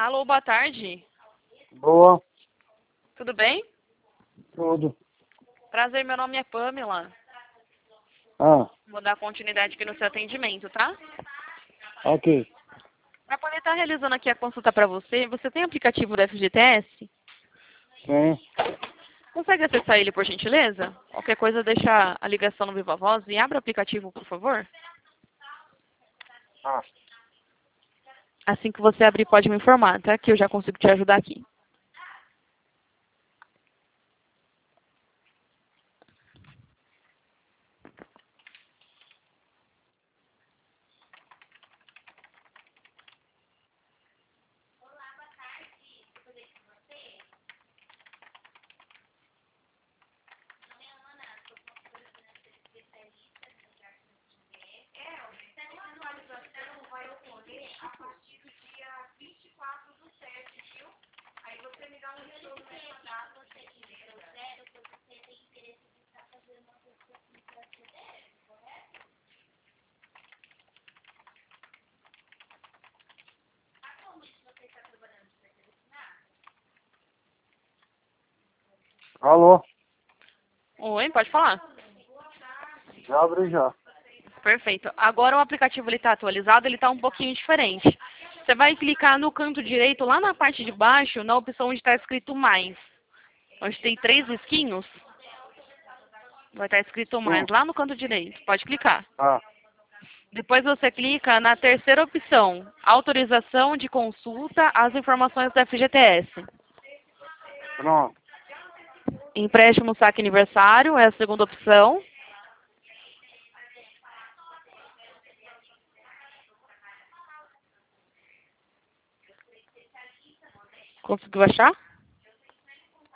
Alô, boa tarde. Boa, Tudo bem? tudo. Prazer, meu nome é Pamela. Ah, Vou dar continuidade aqui no seu atendimento, tá? ok. Para poder estar realizando aqui a consulta para você, você tem aplicativo do FGTS? Sim. Consegue acessar ele, por gentileza? Qualquer coisa, deixa a ligação no Viva Voz e abra o aplicativo, por favor. Ah, Assim que você abrir, pode me informar, tá? Que eu já consigo te ajudar aqui. alô? Oi, pode falar. Já abri já. Perfeito. Agora o aplicativo ele está atualizado, ele está um pouquinho diferente. Você vai clicar no canto direito, lá na parte de baixo, na opção onde está escrito mais. Onde tem 3 risquinhos, vai estar escrito mais, Sim. lá no canto direito. Pode clicar. Ah, Depois você clica na terceira opção, autorização de consulta às informações do FGTS. pronto. Empréstimo saque aniversário é a segunda opção. Conseguiu achar?